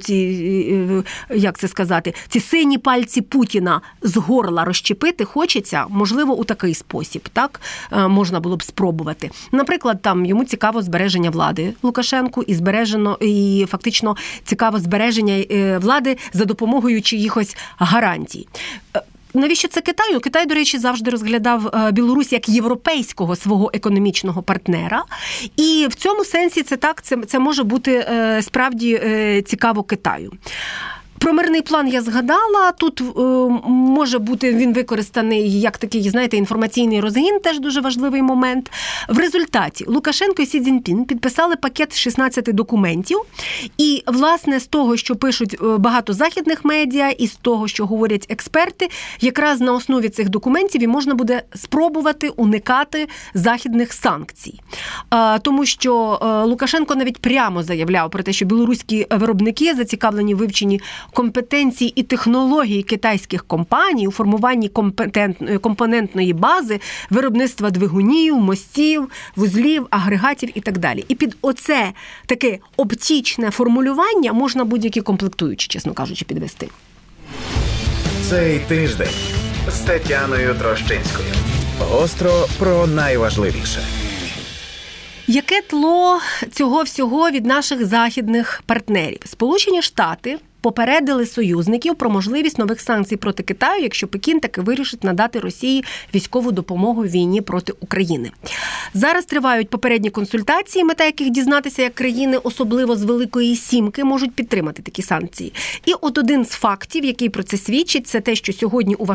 ці сині пальці Путіна з горла розчепити хочеться. Можливо, у такий спосіб, так, можна було б спробувати. Наприклад, там йому цікаво збереження влади Лукашенку і фактично цікаво збереження влади за допомогою чиїхось гарантій. Навіщо це Китаю? Китай, до речі, завжди розглядав Білорусь як європейського свого економічного партнера. І в цьому сенсі це може бути справді цікаво Китаю. Про мирний план я згадала. Тут може бути він використаний як такий, інформаційний розгін, теж дуже важливий момент. В результаті Лукашенко і Сі Цзіньпін підписали пакет 16 документів. І, власне, з того, що пишуть багато західних медіа, і з того, що говорять експерти, якраз на основі цих документів і можна буде спробувати уникати західних санкцій. Тому що Лукашенко навіть прямо заявляв про те, що білоруські виробники зацікавлені в вивченні компетенцій і технологій китайських компаній у формуванні компонентної бази, виробництва двигунів, мостів, вузлів, агрегатів і так далі. І під оце таке оптічне формулювання можна будь-які комплектуючі, чесно кажучи, підвести. Цей тиждень з Тетяною Трощинською. Гостро про найважливіше. Яке тло цього всього від наших західних партнерів? Сполучені Штати попередили союзників про можливість нових санкцій проти Китаю, якщо Пекін таки вирішить надати Росії військову допомогу в війні проти України. Зараз тривають попередні консультації, мета яких дізнатися, як країни, особливо з Великої Сімки, можуть підтримати такі санкції. І от один з фактів, який про це свідчить, це те, що сьогодні у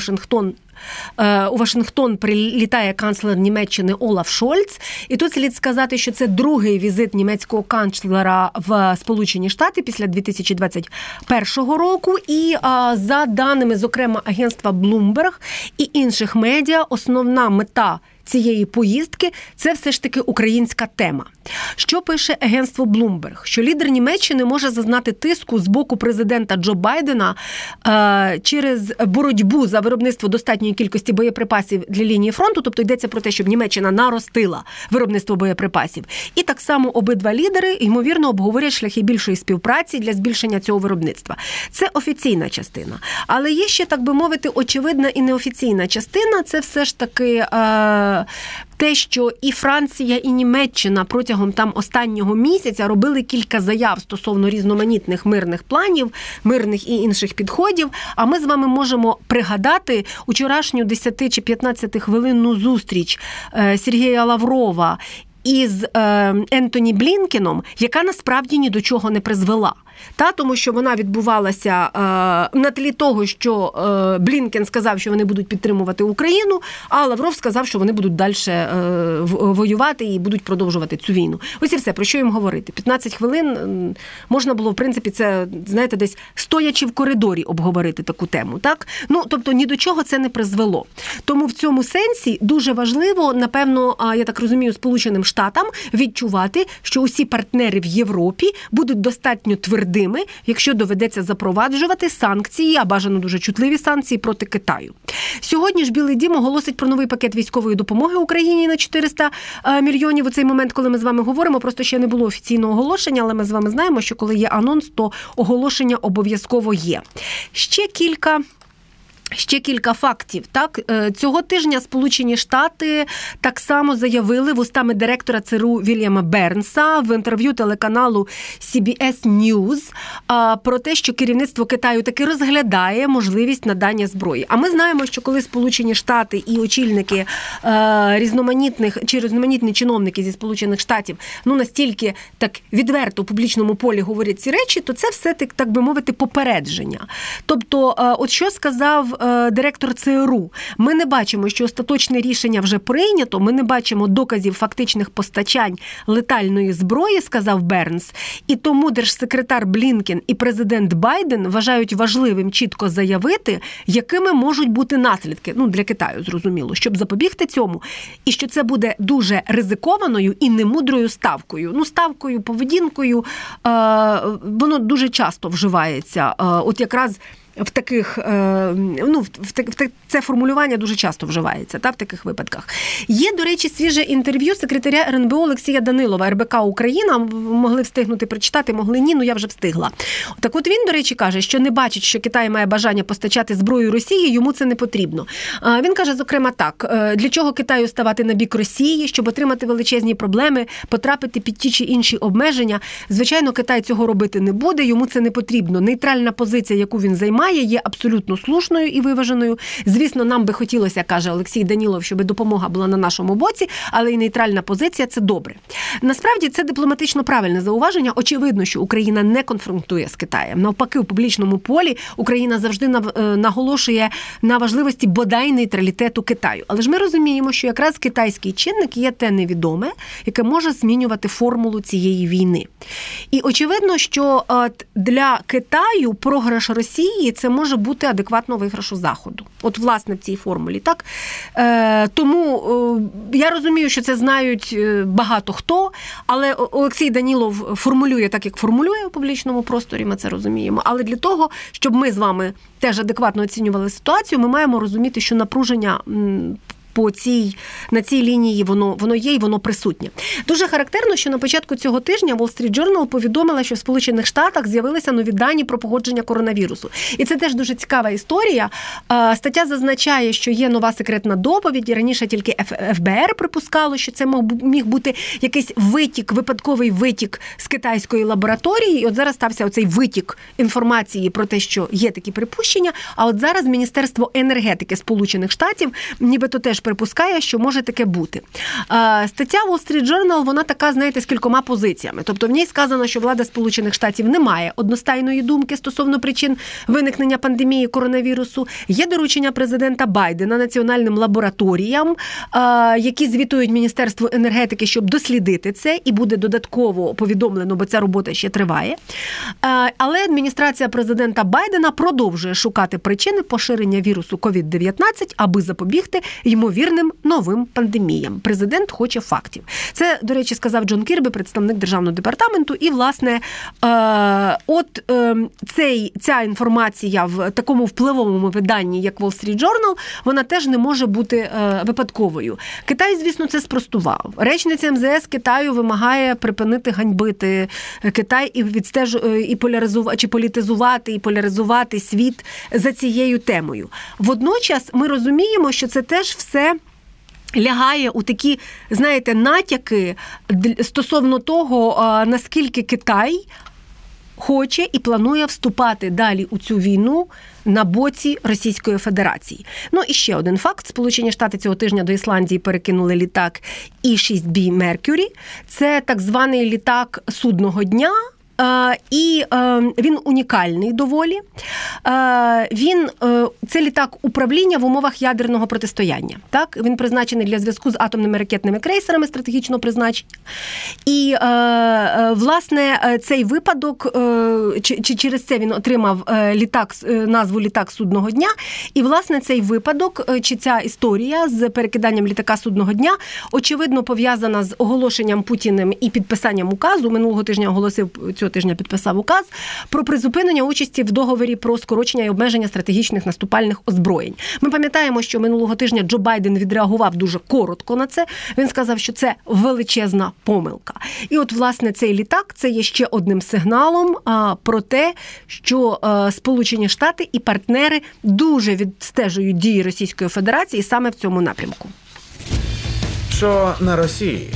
Вашингтон прилітає канцлер Німеччини Олаф Шольц. І тут слід сказати, що це другий візит німецького канцлера в Сполучені Штати після 2021 року. І за даними, зокрема, агентства Bloomberg і інших медіа, основна мета цієї поїздки – це все ж таки українська тема. Що пише агентство Bloomberg? Що лідер Німеччини може зазнати тиску з боку президента Джо Байдена через боротьбу за виробництво достатньої кількості боєприпасів для лінії фронту, тобто йдеться про те, щоб Німеччина наростила виробництво боєприпасів. І так само обидва лідери, ймовірно, обговорять шляхи більшої співпраці для збільшення цього виробництва. Це офіційна частина. Але є ще, так би мовити, очевидна і неофіційна частина. Це все ж таки те, що і Франція, і Німеччина протягом там останнього місяця робили кілька заяв стосовно різноманітних мирних планів, мирних і інших підходів. А ми з вами можемо пригадати вчорашню 10 чи 15 хвилинну зустріч Сергія Лаврова із Ентоні Блінкеном, яка насправді ні до чого не призвела. Тому що вона відбувалася на тлі того, що Блінкен сказав, що вони будуть підтримувати Україну, а Лавров сказав, що вони будуть далі воювати і будуть продовжувати цю війну. Ось і все, про що їм говорити. 15 хвилин можна було, в принципі, це, знаєте, десь стоячи в коридорі обговорити таку тему, так? Тобто ні до чого це не призвело. Тому в цьому сенсі дуже важливо, напевно, я так розумію, Сполученим Штатам відчувати, що усі партнери в Європі будуть достатньо твердими, якщо доведеться запроваджувати санкції, а бажано дуже чутливі санкції проти Китаю. Сьогодні ж Білий дім оголосить про новий пакет військової допомоги Україні на 400 мільйонів. У цей момент, коли ми з вами говоримо, просто ще не було офіційного оголошення, але ми з вами знаємо, що коли є анонс, то оголошення обов'язково є. Ще кілька фактів. Так, цього тижня Сполучені Штати так само заявили вустами директора ЦРУ Вільяма Бернса в інтерв'ю телеканалу CBS News про те, що керівництво Китаю таки розглядає можливість надання зброї. А ми знаємо, що коли Сполучені Штати і очільники різноманітні чиновники зі Сполучених Штатів настільки так відверто у публічному полі говорять ці речі, то це все, так би мовити, попередження. Тобто, от що сказав директор ЦРУ. Ми не бачимо, що остаточне рішення вже прийнято, ми не бачимо доказів фактичних постачань летальної зброї, сказав Бернс, і тому держсекретар Блінкен і президент Байден вважають важливим чітко заявити, якими можуть бути наслідки, для Китаю, зрозуміло, щоб запобігти цьому, і що це буде дуже ризикованою і немудрою ставкою. Ставкою, поведінкою, воно дуже часто вживається, от якраз в таких, це формулювання дуже часто вживається, в таких випадках. Є, до речі, свіже інтерв'ю секретаря РНБО Олексія Данилова, РБК Україна, могли встигнути прочитати, могли ні, я вже встигла. Так от він, до речі, каже, що не бачить, що Китай має бажання постачати зброю Росії, йому це не потрібно. Він каже, зокрема, так, для чого Китаю ставати на бік Росії, щоб отримати величезні проблеми, потрапити під ті чи інші обмеження. Звичайно, Китай цього робити не буде, йому це не потрібно. Нейтральна позиція, яку він займає, є абсолютно слушною і виваженою. Звісно, нам би хотілося, каже Олексій Данілов, щоб допомога була на нашому боці, але і нейтральна позиція – це добре. Насправді, це дипломатично правильне зауваження. Очевидно, що Україна не конфронтує з Китаєм. Навпаки, у публічному полі Україна завжди наголошує на важливості бодай нейтралітету Китаю. Але ж ми розуміємо, що якраз китайський чинник є те невідоме, яке може змінювати формулу цієї війни. І очевидно, що для Китаю програш Росії – це може бути адекватно виграшу Заходу. От, власне, в цій формулі, так? Тому я розумію, що це знають багато хто, але Олексій Данілов формулює так, як формулює у публічному просторі, ми це розуміємо. Але для того, щоб ми з вами теж адекватно оцінювали ситуацію, ми маємо розуміти, що напруження на цій лінії воно є і воно присутнє. Дуже характерно, що на початку цього тижня Wall Street Journal повідомила, що в Сполучених Штатах з'явилися нові дані про походження коронавірусу. І це теж дуже цікава історія. Стаття зазначає, що є нова секретна доповідь. Раніше тільки ФБР припускало, що це міг бути якийсь випадковий витік з китайської лабораторії. І от зараз стався оцей витік інформації про те, що є такі припущення. А от зараз Міністерство енергетики Сполучених Штатів нібито теж припускає, що може таке бути. Стаття Wall Street Journal, вона така, знаєте, з кількома позиціями. Тобто в ній сказано, що влада Сполучених Штатів не має одностайної думки стосовно причин виникнення пандемії коронавірусу. Є доручення президента Байдена національним лабораторіям, які звітують Міністерству енергетики, щоб дослідити це, і буде додатково повідомлено, бо ця робота ще триває. Але адміністрація президента Байдена продовжує шукати причини поширення вірусу COVID-19, аби запобігти ймовірним новим пандеміям. Президент хоче фактів. Це, до речі, сказав Джон Кірбі, представник Державного департаменту. І, власне, ця інформація в такому впливовому виданні, як Wall Street Journal, вона теж не може бути випадковою. Китай, звісно, це спростував. Речниця МЗС Китаю вимагає припинити ганьбити Китай і політизувати, і поляризувати світ за цією темою. Водночас ми розуміємо, що це теж все лягає у такі, знаєте, натяки стосовно того, наскільки Китай хоче і планує вступати далі у цю війну на боці Російської Федерації. Ну і ще один факт. Сполучені Штати цього тижня до Ісландії перекинули літак І-6Б «Меркюрі». Це так званий літак судного дня, і він унікальний доволі. Це літак управління в умовах ядерного протистояння. Так? Він призначений для зв'язку з атомними ракетними крейсерами стратегічного призначення. І, власне, цей випадок, через це він отримав назву «Літак судного дня». І, власне, цей випадок, чи ця історія з перекиданням літака судного дня, очевидно, пов'язана з оголошенням Путіним і підписанням указу. Минулого тижня цього тижня підписав указ про призупинення участі в договорі про скорочення і обмеження стратегічних наступальних озброєнь. Ми пам'ятаємо, що минулого тижня Джо Байден відреагував дуже коротко на це. Він сказав, що це величезна помилка. І от, власне, цей літак – це є ще одним сигналом про те, що Сполучені Штати і партнери дуже відстежують дії Російської Федерації саме в цьому напрямку. Що на Росії?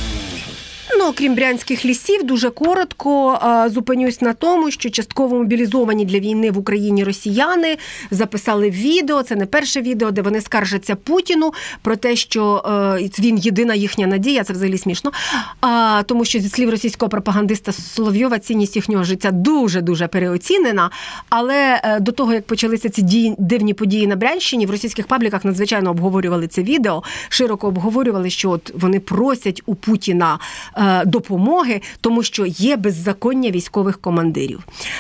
Окрім брянських лісів, дуже коротко зупинюсь на тому, що частково мобілізовані для війни в Україні росіяни записали відео, це не перше відео, де вони скаржаться Путіну про те, що він єдина їхня надія, це взагалі смішно, тому що зі слів російського пропагандиста Соловйова цінність їхнього життя дуже-дуже переоцінена, але до того, як почалися ці дивні події на Брянщині, в російських пабліках надзвичайно обговорювали це відео, широко обговорювали, що от вони просять у Путіна допомоги, тому що є беззаконня військових командирів.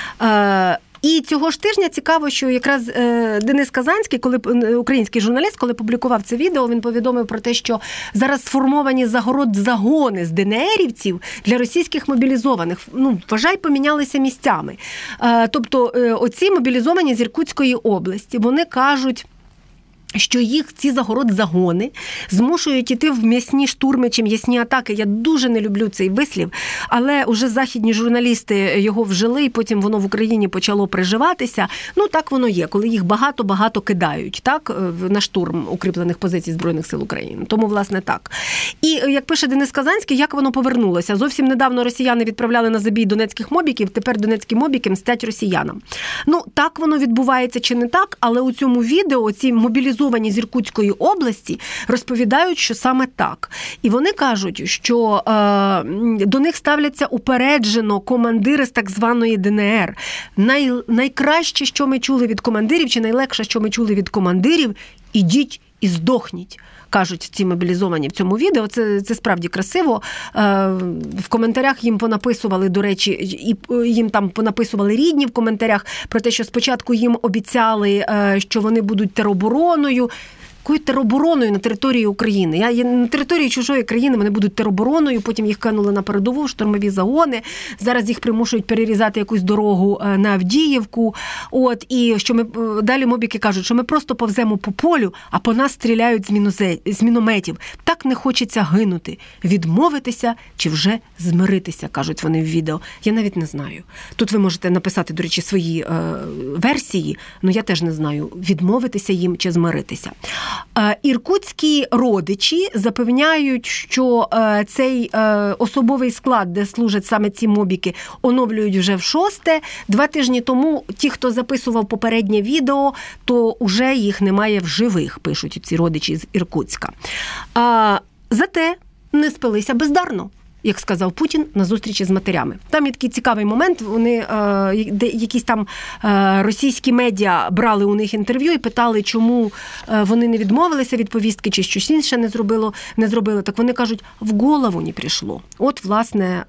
І цього ж тижня цікаво, що якраз Денис Казанський, український журналіст, коли публікував це відео, він повідомив про те, що зараз сформовані загони з ДНРівців для російських мобілізованих. Вважай, помінялися місцями. Тобто оці мобілізовані з Іркутської області, вони кажуть, що їх ці загони змушують іти в м'ясні штурми чи м'ясні атаки. Я дуже не люблю цей вислів, але уже західні журналісти його вжили, і потім воно в Україні почало приживатися. Так воно є, коли їх багато кидають, так, на штурм укріплених позицій Збройних сил України. Тому, власне, так. І, як пише Денис Казанський, як воно повернулося? Зовсім недавно росіяни відправляли на забій донецьких мобіків, тепер донецькі мобіки мстять росіянам. Так воно відбувається чи не так, але у цьому відео ці мобілізовані з Іркутської області розповідають, що саме так. І вони кажуть, що до них ставляться упереджено командири з так званої ДНР. Найкраще, що ми чули від командирів, чи найлегше, що ми чули від командирів, ідіть і здохніть, кажуть ці мобілізовані в цьому відео. Це справді красиво. В коментарях їм понаписували, до речі, і їм там понаписували рідні в коментарях про те, що спочатку їм обіцяли, що вони будуть теробороною. Якою теробороною на території України? Я на території чужої країни мене будуть теробороною, потім їх кинули на передову, штурмові загони. Зараз їх примушують перерізати якусь дорогу на Авдіївку. І що ми далі мобіки кажуть, що ми просто повземо по полю, а по нас стріляють з мінометів. Так не хочеться гинути. Відмовитися чи вже змиритися, кажуть вони в відео. Я навіть не знаю. Тут ви можете написати, до речі, свої версії, але я теж не знаю, відмовитися їм чи змиритися. Іркутські родичі запевняють, що цей особовий склад, де служать саме ці мобіки, оновлюють вже в 6-те. 2 тижні тому ті, хто записував попереднє відео, то вже їх немає в живих, пишуть ці родичі з Іркутська. Зате не спилися бездарно, як сказав Путін на зустрічі з матерями. Там є такий цікавий момент, вони якісь там російські медіа брали у них інтерв'ю і питали, чому вони не відмовилися від повістки, чи щось інше не зробили. Так вони кажуть, в голову не прийшло. От, власне,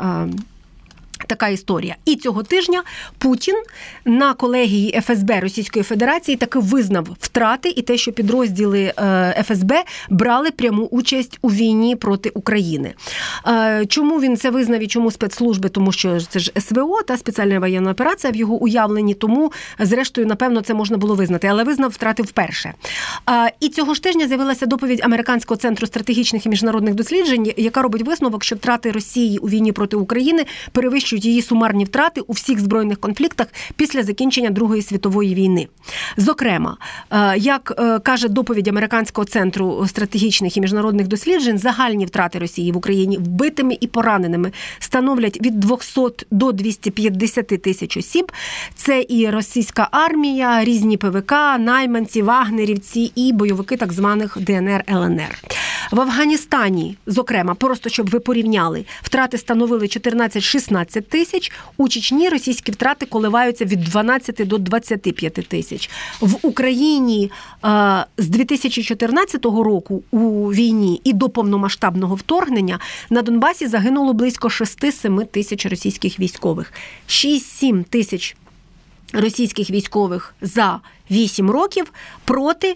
така історія. І цього тижня Путін на колегії ФСБ Російської Федерації таки визнав втрати і те, що підрозділи ФСБ брали пряму участь у війні проти України. Чому він це визнав і чому спецслужби? Тому що це ж СВО, та спеціальна воєнна операція в його уявленні, тому, зрештою, напевно, це можна було визнати. Але визнав втрати вперше. І цього ж тижня з'явилася доповідь Американського центру стратегічних і міжнародних досліджень, яка робить висновок, що втрати Росії у війні проти України перевищують її сумарні втрати у всіх збройних конфліктах після закінчення Другої світової війни. Зокрема, як каже доповідь Американського центру стратегічних і міжнародних досліджень, загальні втрати Росії в Україні вбитими і пораненими становлять від 200 до 250 тисяч осіб. Це і російська армія, різні ПВК, найманці, вагнерівці і бойовики так званих ДНР, ЛНР. В Афганістані, зокрема, просто щоб ви порівняли, втрати становили 14-16 тисяч, у Чечні російські втрати коливаються від 12 до 25 тисяч. В Україні з 2014 року у війні і до повномасштабного вторгнення на Донбасі загинуло близько 6-7 тисяч російських військових. 6-7 тисяч російських військових за 8 років проти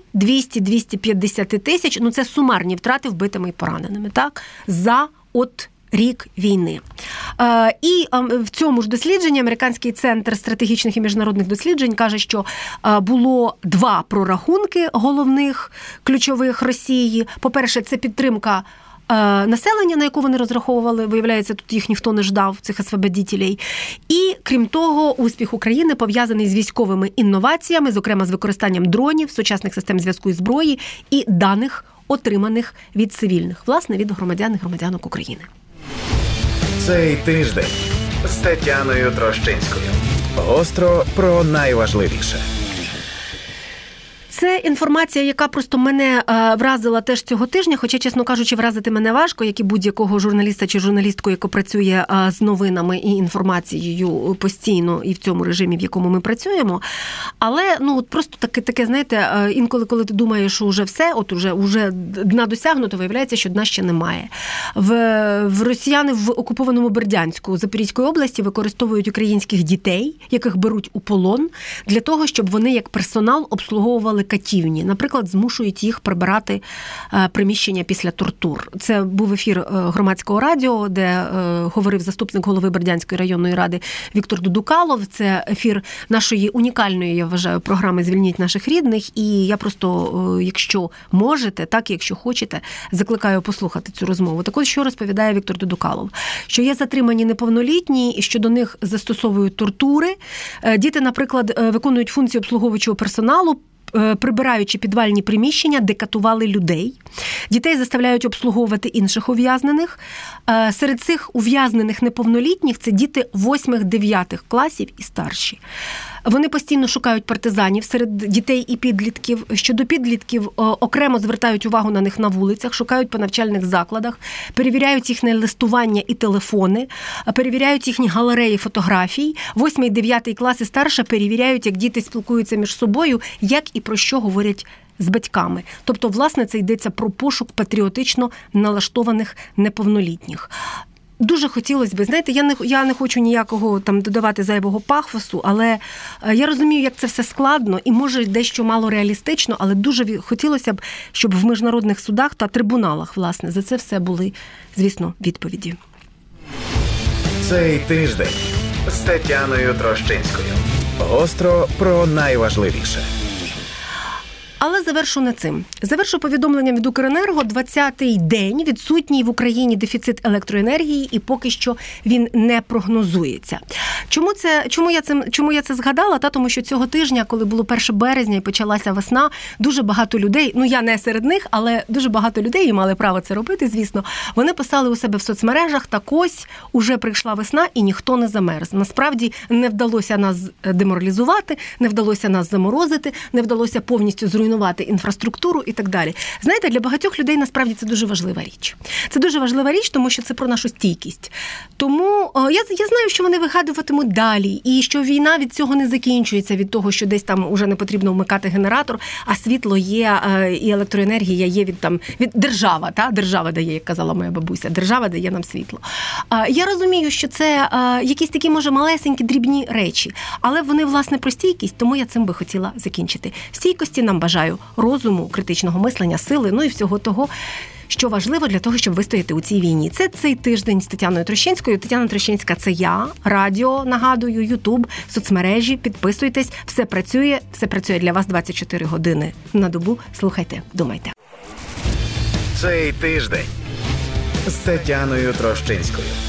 200-250 тисяч, це сумарні втрати вбитими і пораненими, так, за рік війни. І в цьому ж дослідженні Американський центр стратегічних і міжнародних досліджень каже, що було 2 прорахунки головних, ключових Росії. По-перше, це підтримка населення, на яку вони розраховували, виявляється, тут їх ніхто не ждав, цих освободітелей. І, крім того, успіх України пов'язаний з військовими інноваціями, зокрема з використанням дронів, сучасних систем зв'язку і зброї і даних, отриманих від цивільних, власне, від громадян і громадянок України. Цей тиждень з Тетяною Трощинською. Гостро про найважливіше. Це інформація, яка просто мене вразила теж цього тижня, хоча, чесно кажучи, вразити мене важко, як і будь-якого журналіста чи журналістку, яка працює з новинами і інформацією постійно і в цьому режимі, в якому ми працюємо. Але, просто таке, знаєте, інколи, коли ти думаєш, що вже все, уже дна досягнуто, виявляється, що дна ще немає. В росіяни в окупованому Бердянську Запорізької області використовують українських дітей, яких беруть у полон, для того, щоб вони як персонал обслуговували катівні. Наприклад, змушують їх прибирати приміщення після тортур. Це був ефір Громадського радіо, де говорив заступник голови Бердянської районної ради Віктор Дудукалов. Це ефір нашої унікальної, я вважаю, програми «Звільніть наших рідних». І я просто, якщо можете, так, якщо хочете, закликаю послухати цю розмову. Так ось, що розповідає Віктор Дудукалов? Що є затримані неповнолітні, і що до них застосовують тортури. Діти, наприклад, виконують функцію обслуговуючого персоналу, прибираючи підвальні приміщення, де катували людей. Дітей заставляють обслуговувати інших ув'язнених. Серед цих ув'язнених неповнолітніх – це діти 8-9 класів і старші. Вони постійно шукають партизанів серед дітей і підлітків. Щодо підлітків, окремо звертають увагу на них на вулицях, шукають по навчальних закладах, перевіряють їхнє листування і телефони, перевіряють їхні галереї фотографій. 8-9 класи старше перевіряють, як діти спілкуються між собою, як і про що говорять з батьками. Тобто, власне, це йдеться про пошук патріотично налаштованих неповнолітніх. дуже хотілося б, знаєте, я не хочу ніякого там додавати зайвого пафосу, але я розумію, як це все складно і, може, дещо мало реалістично, але дуже хотілося б, щоб в міжнародних судах та трибуналах, власне, за це все були, звісно, відповіді. Цей тиждень з Тетяною Трощинською. Гостро про найважливіше. Але завершу не цим. Завершу повідомленням від Укренерго. 20-й день відсутній в Україні дефіцит електроенергії, і поки що він не прогнозується. Чому я це згадала? Тому що цього тижня, коли було 1 березня і почалася весна, дуже багато людей, я не серед них, але дуже багато людей, і мали право це робити, звісно, вони писали у себе в соцмережах: так ось, уже прийшла весна і ніхто не замерз. Насправді не вдалося нас деморалізувати, не вдалося нас заморозити, не вдалося повністю зруйнувати інфраструктуру і так далі. Знаєте, для багатьох людей насправді це дуже важлива річ. Це дуже важлива річ, тому що це про нашу стійкість. Тому я знаю, що вони вигадуватимуть далі, і що війна від цього не закінчується, від того, що десь там уже не потрібно вмикати генератор, а світло є, і електроенергія є від держава, держава дає, як казала моя бабуся, держава дає нам світло. Я розумію, що це якісь такі, може, малесенькі, дрібні речі, але вони, власне, про стійкість, тому я цим би хотіла закінчити. Стійкості нам бажаю розуму, критичного мислення, сили, і всього того, що важливо для того, щоб вистояти у цій війні. Це цей тиждень з Тетяною Трощинською. Тетяна Трощинська – це я, радіо, нагадую, Ютуб, соцмережі, підписуйтесь, все працює для вас 24 години на добу. Слухайте, думайте. Цей тиждень з Тетяною Трощинською.